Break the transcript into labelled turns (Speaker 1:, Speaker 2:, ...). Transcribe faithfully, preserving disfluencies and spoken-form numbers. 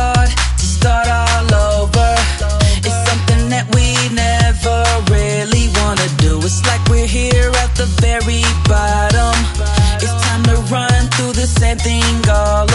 Speaker 1: start, to start all over. It's something that we never really wanna do. It's like we're here at the very bottom. It's time to run through the same thing all